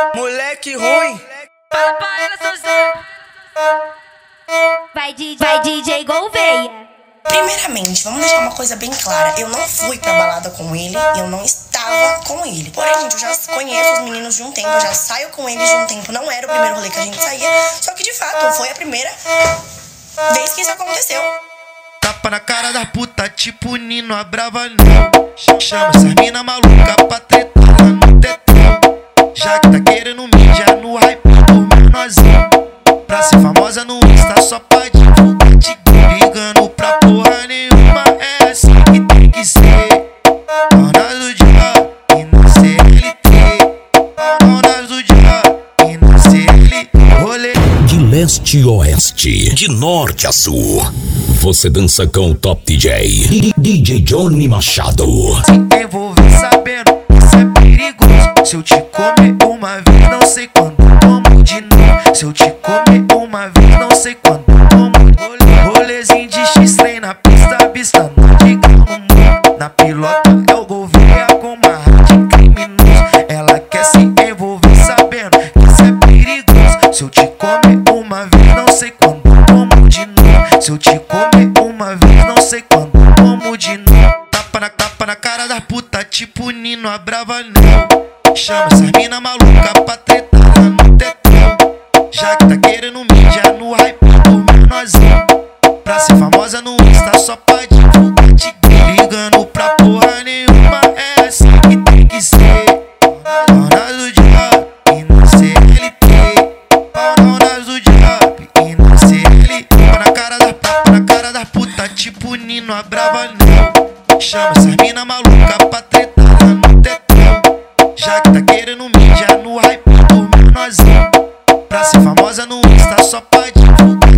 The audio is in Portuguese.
Moleque ruim. Fala pra ela, Sozão. Vai DJ Gouveia. Primeiramente, vamos deixar uma coisa bem clara. Eu não fui pra balada com ele, eu não estava com ele. Porém, gente, eu já conheço os meninos de um tempo, eu já saio com eles de um tempo. Não era o primeiro rolê que a gente saía, só que de fato foi a primeira vez que isso aconteceu. Tapa na cara da puta, tipo Nino, a brava não. Chama essas mina maluca pra tretar lá no tetão. Já que tá querendo mídia no hype do menorzinho. Pra ser famosa no Insta só pra divulgar, te ligando pra porra nenhuma. É assim que tem que ser. Dona do dia e não CLT. Dona do dia e não CLT. Rolê de leste a oeste, de norte a sul. Você dança com o Top DJ, DJ Johnny Machado. Se envolver sabendo, isso é perigoso. Se eu te comer uma vez, não sei quando como de novo. Se eu te comer uma vez, não sei quando como. Rolezinho de X-Train na pista, vista no de grau no mundo. Na pilota é o Gouveia com uma rádio criminoso. Ela quer se envolver sabendo que isso é perigoso. Se eu te comer uma vez, não sei quando como de novo. Se eu te comer uma vez, não sei quando como de novo. Tapa na cara da puta, tipo Nino, a brava não. Chama essas mina maluca pra tretar lá no tetão. Já que tá querendo mídia no hype do menorzinho. Pra ser famosa no Insta só pra divulgar, te ligando pra porra nenhuma. É assim que tem que ser. Dona do diabo e não CLT. Dona do diabo e não CLT. Tapa na cara da puta, tipo Nino, a brava não. Chama essas mina maluca pra tretar lá no tetão. Já que tá querendo mídia no hype do menorzinho. Pra ser famosa no Insta só pra divulgar.